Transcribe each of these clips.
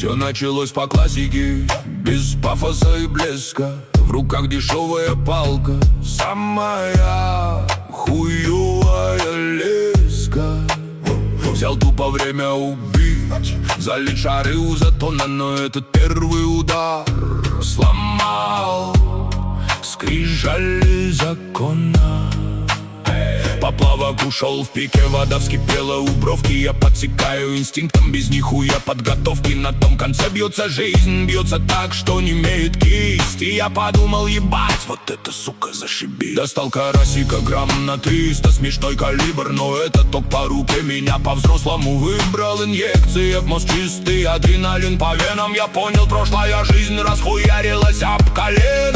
Все началось по классике, без пафоса и блеска. В руках дешевая палка, самая хуевая леска. Взял тупо время убить, залить шары у затона, но этот первый удар сломал скрижали закона. Поплавок ушел в пике, вода вскипела у бровки. Я подсекаю инстинктом, без нихуя подготовки. На том конце бьется жизнь, бьется так, что не имеет кисти. Я подумал, ебать, вот это, сука, зашибись. Достал карасика грамм на 300, смешной калибр, но это ток по руке. Меня по-взрослому выбрал, инъекции в мозг чистый, адреналин по венам. Я понял, прошлая жизнь расхуярилась об колено.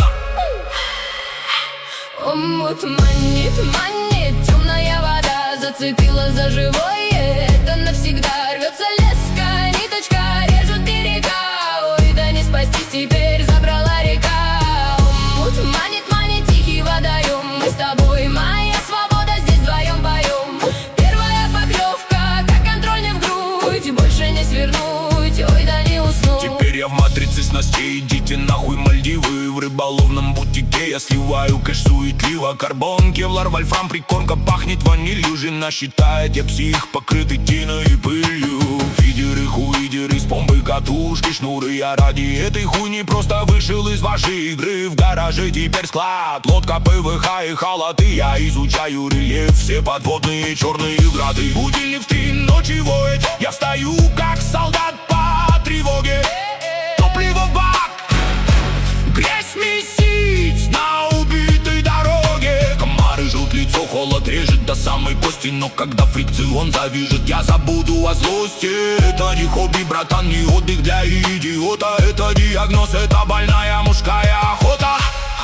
Омут манит, манит, темная вода зацепила за живое. Это навсегда рвется леска, ниточка режет берега. Ой, да не спастись теперь, забрала река. Омут манит, манит, тихий водоем. Мы с тобой, моя свобода, здесь вдвоем поем. Первая поклевка, как контрольный в грудь. Больше не свернуть, ой, да не уснуть. Теперь я в матрице снастей, идите нахуй Мальдивы. В рыболовном бутике я сливаю кэш суетливо. Карбон, кевлар, вольфрам, прикормка пахнет ванилью. Жена считает, я псих, покрытый тиной и пылью. Фидеры, хуидеры, с помпой катушки, шнуры. Я ради этой хуйни просто вышел из вашей игры. В гараже теперь склад, лодка, ПВХ и халаты. Я изучаю рельеф, все подводные черные грады. Будильник в 3 ночи воет, я встаю как солдат по тревоге. Топливо в бак, грязь месить на убитой дороге. Комары жрут лицо, холод режет до самой кости. Но когда фрикцион завяжет, я забуду о злости. Это не хобби, братан, не отдых для идиота. Это диагноз, это больная мужская охота.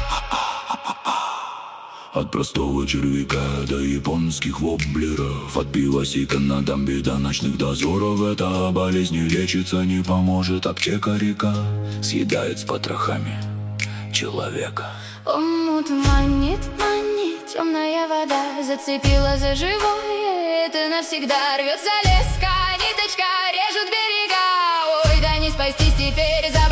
От простого червяка до японских воблеров, от пивосика на дамбе до ночных дозоров. Эта болезнь не лечится, не поможет аптека река. Съедает с потрохами человека. Омут манит, манит, темная вода зацепила за живое. Это навсегда рвется леска, ниточка режет берега. Ой, да не спастись теперь,